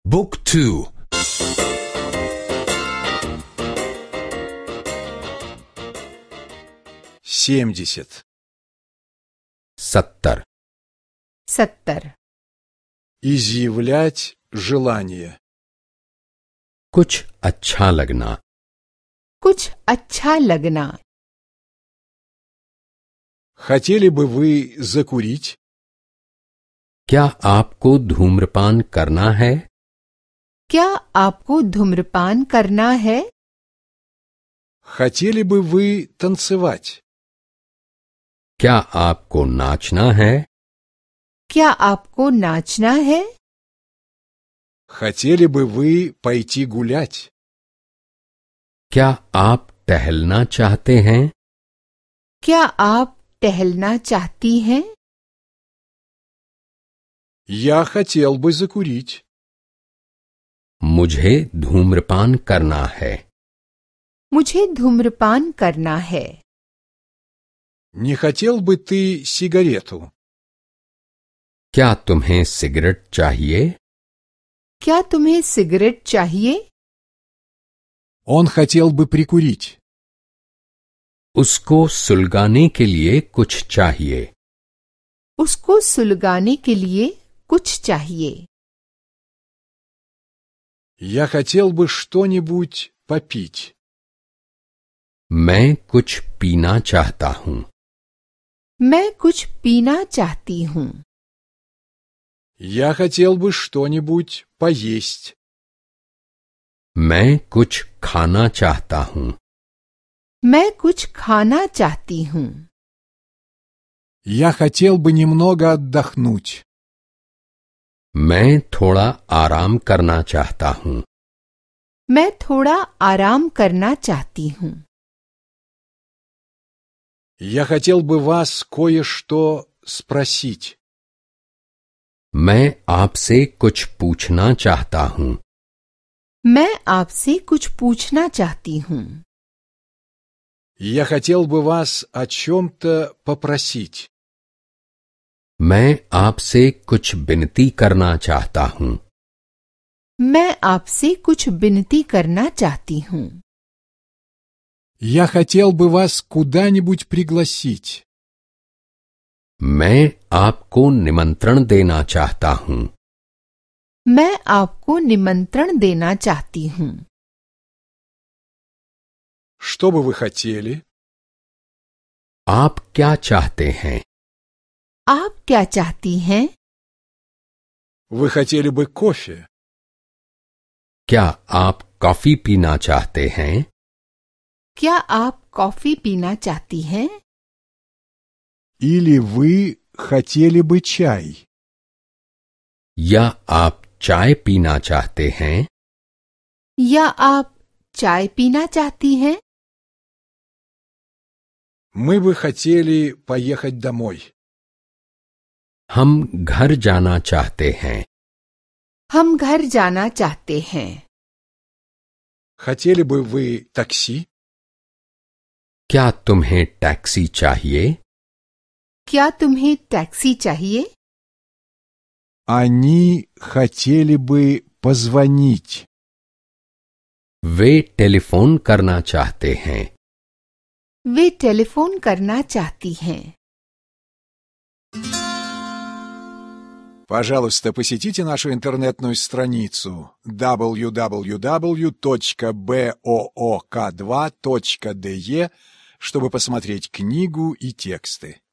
บุ๊กทู70 70 изъявлять желание कुछ अच्छा लगना хотели бы вы закурить क्या आपको धूम्रपान करना है хотели бы вы танцевать क्या आपको नाचना है хотели бы вы пойти гулять क्या आप टहलना चाहती हैं я хотел бы закурить मुझे धूम्रपान करना है не хотел бы ты сигарету क्या तुम्हें सिगरेट चाहिए он хотел бы прикурить उसको सुलगाने के लिए कुछ चाहिए я хотел бы что-нибудь попить मैं कुछ पीना चाहती हूँ я хотел бы что-нибудь поесть मैं कुछ खाना चाहती हूँ я хотел бы немного отдохнуть मैं थोड़ा आराम करना चाहती हूँ я хотел бы вас кое-что спросить मैं आपसे कुछ पूछना चाहती हूँ я хотел бы вас о чем-то पопросить मैं आपसे कुछ विनती करना चाहती हूँ я хотел бы вас куда-нибудь пригласить मैं आपको निमंत्रण देना चाहती हूँ что бы вы хотели आप क्या चाहती हैं вы хотели бы кофе क्या आप कॉफी पीना चाहती हैं или вы хотели бы чай या आप चाय पीना चाहती हैं мы бы хотели поехать домой हम घर जाना चाहते हैं хотели бы вы такси क्या तुम्हें टैक्सी चाहिए они хотели бы позвонить वे टेलीफोन करना चाहती हैं Пожалуйста, посетите нашу интернетную страницу www.book2.de, чтобы посмотреть книгу и тексты.